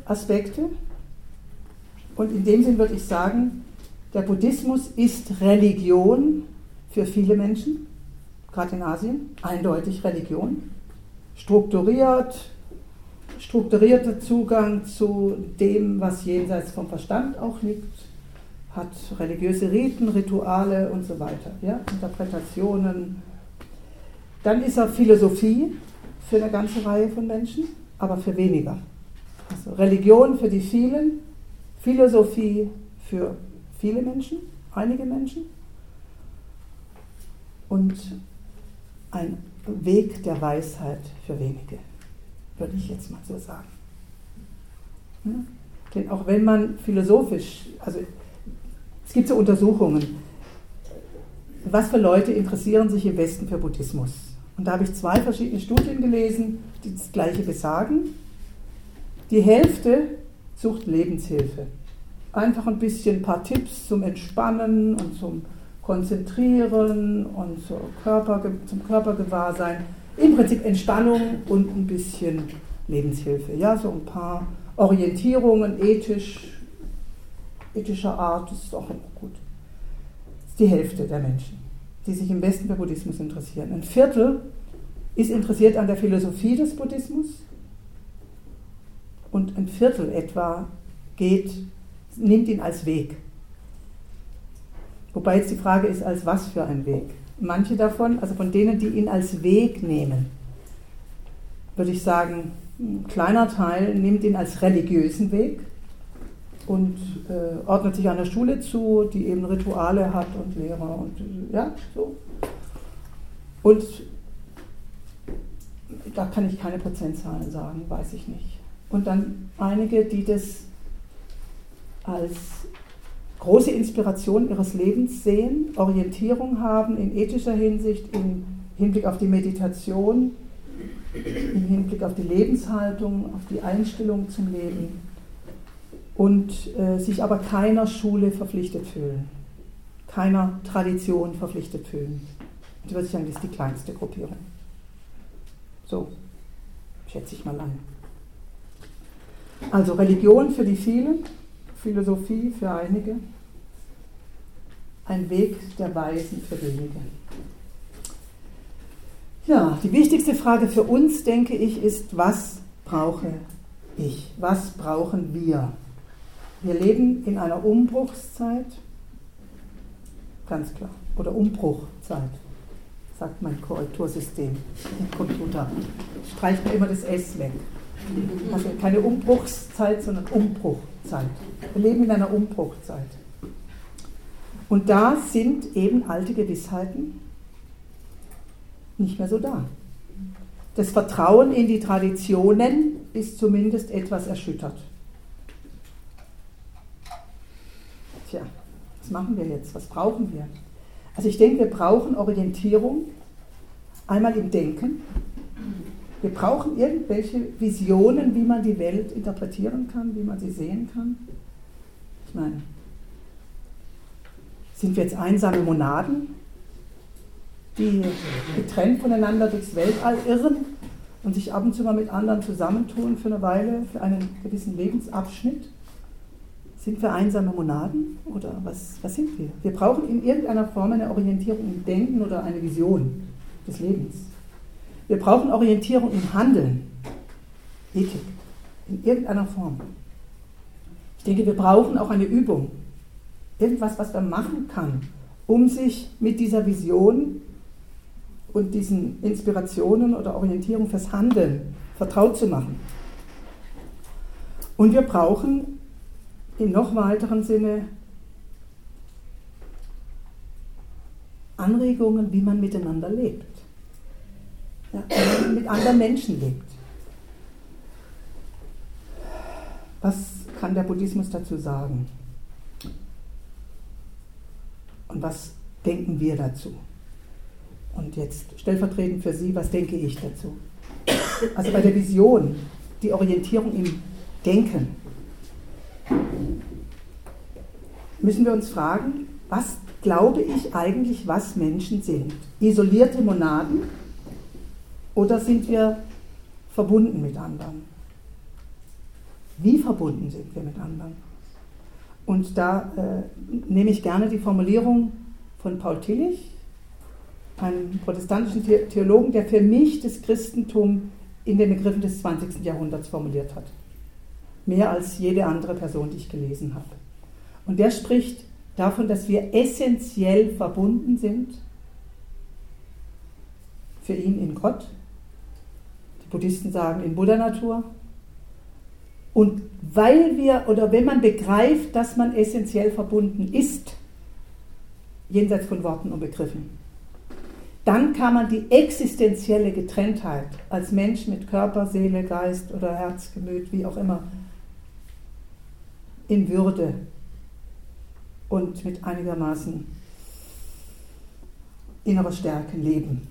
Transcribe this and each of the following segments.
Aspekte. Und in dem Sinn würde ich sagen, der Buddhismus ist Religion für viele Menschen, gerade in Asien, eindeutig Religion. Strukturierter Zugang zu dem, was jenseits vom Verstand auch liegt, hat religiöse Riten, Rituale und so weiter, ja? Interpretationen. Dann ist er Philosophie für eine ganze Reihe von Menschen, aber für weniger. Also Religion für die vielen, Philosophie für viele Menschen, einige Menschen und ein Weg der Weisheit für wenige, würde ich jetzt mal so sagen. Ja? Denn auch wenn man philosophisch, also es gibt so Untersuchungen, was für Leute interessieren sich im Westen für Buddhismus? Und da habe ich 2 verschiedene Studien gelesen, die das Gleiche besagen. Die Hälfte sucht Lebenshilfe. Einfach ein paar Tipps zum Entspannen und zum Konzentrieren und zum Körpergewahrsein. Im Prinzip Entspannung und ein bisschen Lebenshilfe. Ja, so ein paar Orientierungen ethischer Art, das ist auch immer gut. Das ist die Hälfte der Menschen, die sich im Westen für Buddhismus interessieren. Ein Viertel ist interessiert an der Philosophie des Buddhismus und ein Viertel etwa nimmt ihn als Weg. Wobei jetzt die Frage ist, als was für ein Weg. Manche davon, also von denen, die ihn als Weg nehmen, würde ich sagen, ein kleiner Teil nimmt ihn als religiösen Weg und ordnet sich einer Schule zu, die eben Rituale hat und Lehrer und ja, so. Und da kann ich keine Prozentzahlen sagen, weiß ich nicht. Und dann einige, die das als große Inspiration ihres Lebens sehen, Orientierung haben in ethischer Hinsicht, im Hinblick auf die Meditation, im Hinblick auf die Lebenshaltung, auf die Einstellung zum Leben und sich aber keiner Schule verpflichtet fühlen, keiner Tradition verpflichtet fühlen. Und ich würde sagen, das ist die kleinste Gruppierung. So, schätze ich mal ein. Also Religion für die vielen, Philosophie für einige, ein Weg der Weisen für wenige. Ja, die wichtigste Frage für uns, denke ich, ist, was brauche ich? Was brauchen wir? Wir leben in einer Umbruchszeit, ganz klar, oder Umbruchzeit, sagt mein Korrektursystem im Computer. Streicht mir immer das S weg. Also keine Umbruchszeit, sondern Umbruchzeit. Wir leben in einer Umbruchzeit. Und da sind eben alte Gewissheiten nicht mehr so da. Das Vertrauen in die Traditionen ist zumindest etwas erschüttert. Tja, was machen wir jetzt? Was brauchen wir? Also ich denke, wir brauchen Orientierung, einmal im Denken. Wir brauchen irgendwelche Visionen, wie man die Welt interpretieren kann, wie man sie sehen kann. Ich meine, sind wir jetzt einsame Monaden, die getrennt voneinander durchs Weltall irren und sich ab und zu mal mit anderen zusammentun für eine Weile, für einen gewissen Lebensabschnitt? Sind wir einsame Monaden oder was sind wir? Wir brauchen in irgendeiner Form eine Orientierung im Denken oder eine Vision des Lebens. Wir brauchen Orientierung im Handeln, Ethik, in irgendeiner Form. Ich denke, wir brauchen auch eine Übung, irgendwas, was man machen kann, um sich mit dieser Vision und diesen Inspirationen oder Orientierung fürs Handeln vertraut zu machen. Und wir brauchen im noch weiteren Sinne Anregungen, wie man miteinander lebt. Ja, wie man mit anderen Menschen lebt. Was kann der Buddhismus dazu sagen? Und was denken wir dazu? Und jetzt stellvertretend für Sie, was denke ich dazu? Also bei der Vision, die Orientierung im Denken, müssen wir uns fragen, was glaube ich eigentlich, was Menschen sind? Isolierte Monaden oder sind wir verbunden mit anderen? Wie verbunden sind wir mit anderen? Und da nehme ich gerne die Formulierung von Paul Tillich, einem protestantischen Theologen, der für mich das Christentum in den Begriffen des 20. Jahrhunderts formuliert hat. Mehr als jede andere Person, die ich gelesen habe. Und der spricht davon, dass wir essentiell verbunden sind für ihn in Gott. Die Buddhisten sagen in Buddha-Natur. Und wenn man begreift, dass man essentiell verbunden ist, jenseits von Worten und Begriffen, dann kann man die existenzielle Getrenntheit als Mensch mit Körper, Seele, Geist oder Herz, Gemüt, wie auch immer, in Würde und mit einigermaßen innerer Stärke leben.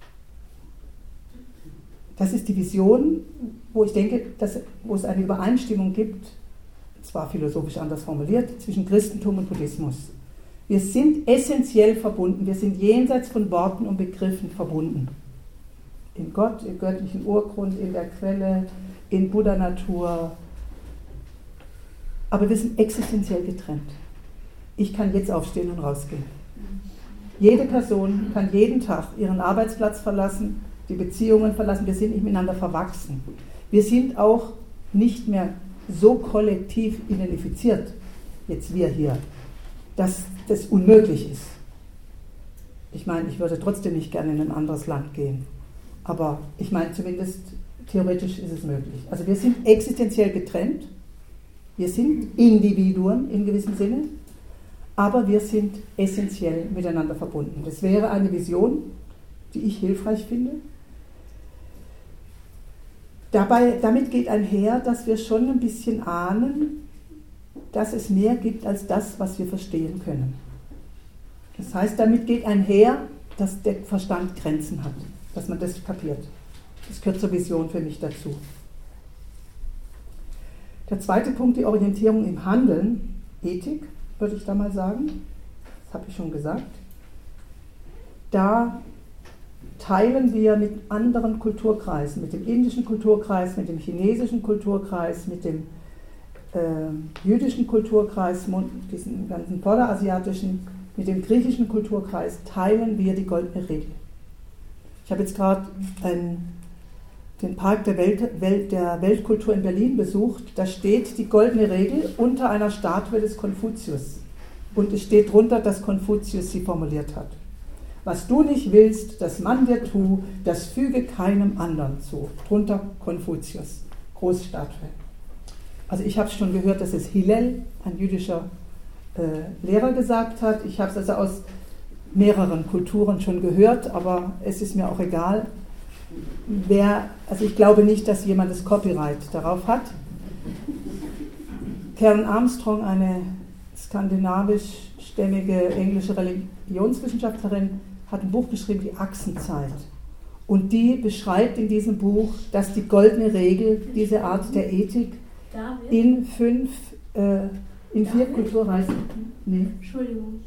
Das ist die Vision, wo ich denke, wo es eine Übereinstimmung gibt, zwar philosophisch anders formuliert, zwischen Christentum und Buddhismus. Wir sind essentiell verbunden, wir sind jenseits von Worten und Begriffen verbunden. In Gott, im göttlichen Urgrund, in der Quelle, in Buddha-Natur. Aber wir sind existenziell getrennt. Ich kann jetzt aufstehen und rausgehen. Jede Person kann jeden Tag ihren Arbeitsplatz verlassen, die Beziehungen verlassen. Wir sind nicht miteinander verwachsen. Wir sind auch nicht mehr so kollektiv identifiziert, jetzt wir hier, dass das unmöglich ist. Ich meine, ich würde trotzdem nicht gerne in ein anderes Land gehen. Aber ich meine, zumindest theoretisch ist es möglich. Also wir sind existenziell getrennt. Wir sind Individuen in gewissem Sinne. Aber wir sind essentiell miteinander verbunden. Das wäre eine Vision, die ich hilfreich finde. Damit geht einher, dass wir schon ein bisschen ahnen, dass es mehr gibt als das, was wir verstehen können. Das heißt, damit geht einher, dass der Verstand Grenzen hat, dass man das kapiert. Das gehört zur Vision für mich dazu. Der zweite Punkt, die Orientierung im Handeln, Ethik, würde ich da mal sagen. Das habe ich schon gesagt. Da teilen wir mit anderen Kulturkreisen, mit dem indischen Kulturkreis, mit dem chinesischen Kulturkreis, mit dem jüdischen Kulturkreis, diesen ganzen vorderasiatischen, mit dem griechischen Kulturkreis, teilen wir die goldene Regel. Ich habe jetzt gerade den Park der Weltkultur in Berlin besucht. Da steht die goldene Regel unter einer Statue des Konfuzius. Und es steht drunter, dass Konfuzius sie formuliert hat. Was du nicht willst, dass man dir tu, das füge keinem anderen zu. Drunter Konfuzius, Großstatue. Also ich habe schon gehört, dass es Hillel, ein jüdischer Lehrer, gesagt hat. Ich habe es also aus mehreren Kulturen schon gehört, aber es ist mir auch egal. Also ich glaube nicht, dass jemand das Copyright darauf hat. Karen Armstrong, eine skandinavischstämmige englische Religionswissenschaftlerin, hat ein Buch geschrieben, die Achsenzeit. Und die beschreibt in diesem Buch, dass die goldene Regel, diese Art der Ethik, in 4 Kulturreisen. Nee. Entschuldigung.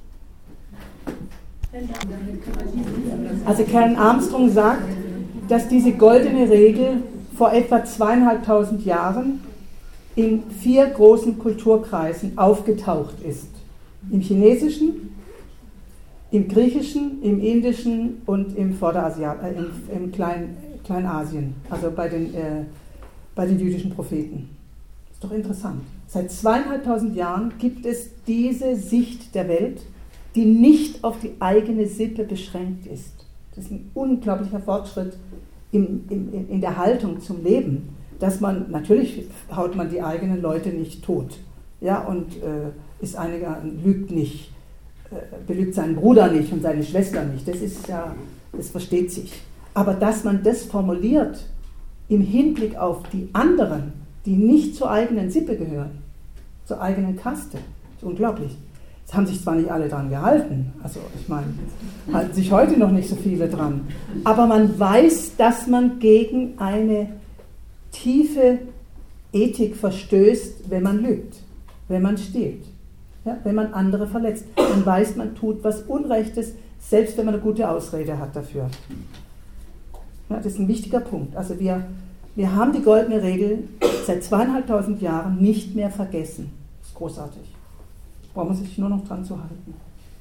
Also Karen Armstrong sagt, dass diese goldene Regel vor etwa 2500 Jahren in 4 großen Kulturkreisen aufgetaucht ist. Im Chinesischen, im Griechischen, im Indischen und im im Kleinasien, also bei den jüdischen Propheten. Das ist doch interessant. Seit 2500 Jahren gibt es diese Sicht der Welt, die nicht auf die eigene Sippe beschränkt ist. Das ist ein unglaublicher Fortschritt in der Haltung zum Leben, dass man, natürlich haut man die eigenen Leute nicht tot, ja, und lügt nicht, belügt seinen Bruder nicht und seine Schwester nicht, das versteht sich. Aber dass man das formuliert im Hinblick auf die anderen, die nicht zur eigenen Sippe gehören, zur eigenen Kaste, ist unglaublich. Es haben sich zwar nicht alle dran gehalten, also ich meine, halten sich heute noch nicht so viele dran, aber man weiß, dass man gegen eine tiefe Ethik verstößt, wenn man lügt, wenn man stiehlt, ja, wenn man andere verletzt. Man weiß, man tut was Unrechtes, selbst wenn man eine gute Ausrede hat dafür. Ja, das ist ein wichtiger Punkt. Also wir Wir haben die goldene Regel seit 2500 Jahren nicht mehr vergessen. Das ist großartig. Braucht man sich nur noch dran zu halten.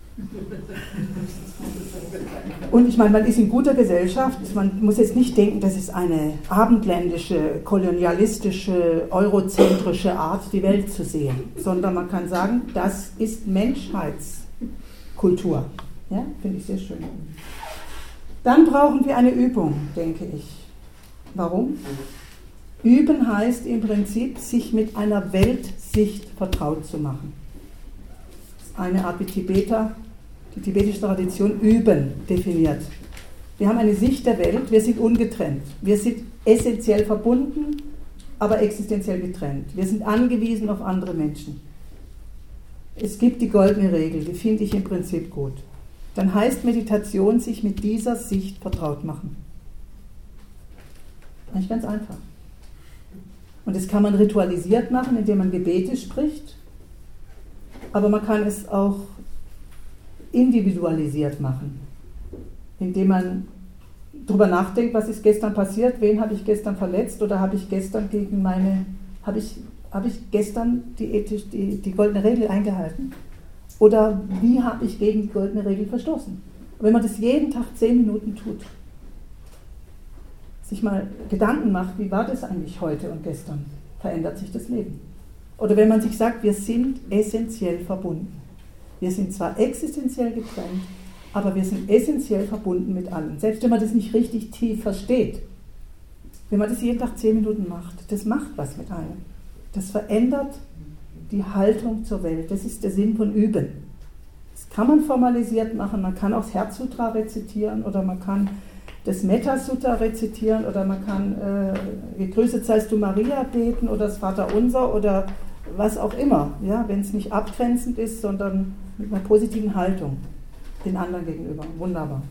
Und ich meine, man ist in guter Gesellschaft, man muss jetzt nicht denken, das ist eine abendländische, kolonialistische, eurozentrische Art, die Welt zu sehen, sondern man kann sagen, das ist Menschheitskultur. Ja, finde ich sehr schön. Dann brauchen wir eine Übung, denke ich. Warum? Üben heißt im Prinzip, sich mit einer Weltsicht vertraut zu machen. Das ist eine Art wie die tibetische Tradition Üben definiert. Wir haben eine Sicht der Welt, wir sind ungetrennt. Wir sind essentiell verbunden, aber existenziell getrennt. Wir sind angewiesen auf andere Menschen. Es gibt die goldene Regel, die finde ich im Prinzip gut. Dann heißt Meditation, sich mit dieser Sicht vertraut machen. Eigentlich ganz einfach. Und das kann man ritualisiert machen, indem man Gebete spricht, aber man kann es auch individualisiert machen, indem man darüber nachdenkt, was ist gestern passiert, wen habe ich gestern verletzt oder habe ich gestern die goldene Regel eingehalten oder wie habe ich gegen die goldene Regel verstoßen. Und wenn man das jeden Tag 10 Minuten tut, sich mal Gedanken macht, wie war das eigentlich heute und gestern, verändert sich das Leben. Oder wenn man sich sagt, wir sind essentiell verbunden. Wir sind zwar existenziell getrennt, aber wir sind essentiell verbunden mit allen. Selbst wenn man das nicht richtig tief versteht, wenn man das jeden Tag 10 Minuten macht, das macht was mit einem. Das verändert die Haltung zur Welt. Das ist der Sinn von Üben. Das kann man formalisiert machen, man kann auch das Herzsutra rezitieren oder man kann das Metta-Sutta rezitieren oder man kann Gegrüßet seist du Maria beten oder das Vaterunser oder was auch immer, ja, wenn es nicht abgrenzend ist, sondern mit einer positiven Haltung den anderen gegenüber. Wunderbar.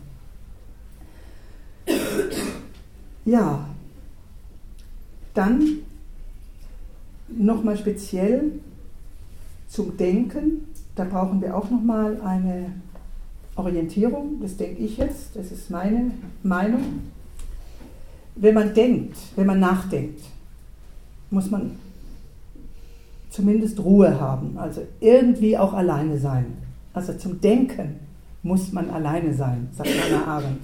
Ja, dann nochmal speziell zum Denken. Da brauchen wir auch nochmal eine Orientierung, das denke ich jetzt, das ist meine Meinung. Wenn man denkt, wenn man nachdenkt, muss man zumindest Ruhe haben, also irgendwie auch alleine sein. Also zum Denken muss man alleine sein, sagt Hannah Arendt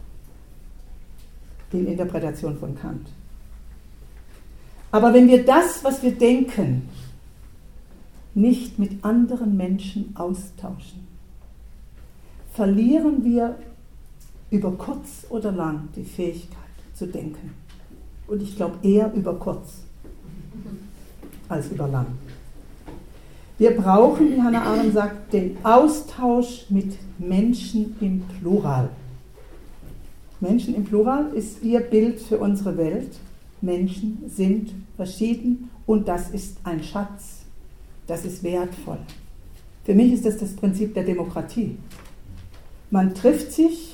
in Interpretation von Kant. Aber wenn wir das, was wir denken, nicht mit anderen Menschen austauschen, verlieren wir über kurz oder lang die Fähigkeit zu denken. Und ich glaube eher über kurz als über lang. Wir brauchen, wie Hannah Arendt sagt, den Austausch mit Menschen im Plural. Menschen im Plural ist ihr Bild für unsere Welt. Menschen sind verschieden und das ist ein Schatz. Das ist wertvoll. Für mich ist das das Prinzip der Demokratie. Man trifft sich,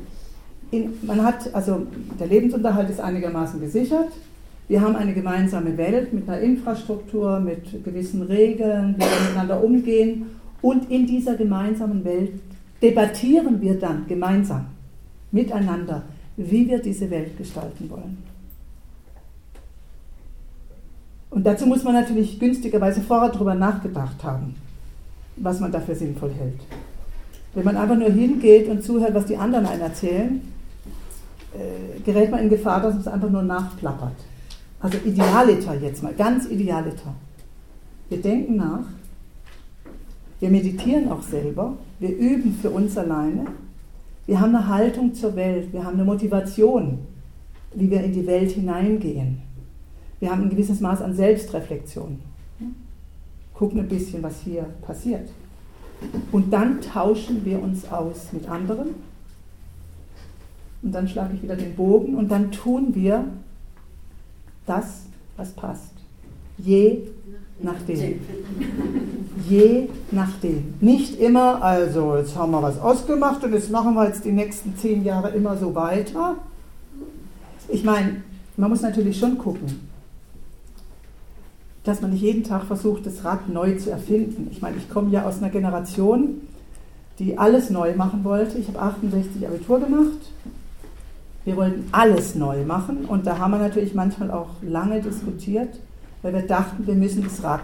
der Lebensunterhalt ist einigermaßen gesichert. Wir haben eine gemeinsame Welt mit einer Infrastruktur, mit gewissen Regeln, wie wir miteinander umgehen. Und in dieser gemeinsamen Welt debattieren wir dann gemeinsam miteinander, wie wir diese Welt gestalten wollen. Und dazu muss man natürlich günstigerweise vorher darüber nachgedacht haben, was man dafür sinnvoll hält. Wenn man einfach nur hingeht und zuhört, was die anderen einen erzählen, gerät man in Gefahr, dass man es einfach nur nachplappert. Also Idealiter jetzt mal, ganz Idealiter. Wir denken nach, wir meditieren auch selber, wir üben für uns alleine, wir haben eine Haltung zur Welt, wir haben eine Motivation, wie wir in die Welt hineingehen. Wir haben ein gewisses Maß an Selbstreflexion. Gucken ein bisschen, was hier passiert. Und dann tauschen wir uns aus mit anderen. Und dann schlage ich wieder den Bogen und dann tun wir das, was passt. Je nachdem. Je nachdem. Nicht immer, also jetzt haben wir was ausgemacht und jetzt machen wir jetzt die nächsten 10 Jahre immer so weiter. Ich meine, man muss natürlich schon gucken, dass man nicht jeden Tag versucht, das Rad neu zu erfinden. Ich meine, ich komme ja aus einer Generation, die alles neu machen wollte. Ich habe 68 Abitur gemacht Wir wollten alles neu machen und da haben wir natürlich manchmal auch lange diskutiert, weil wir dachten, wir müssen das Rad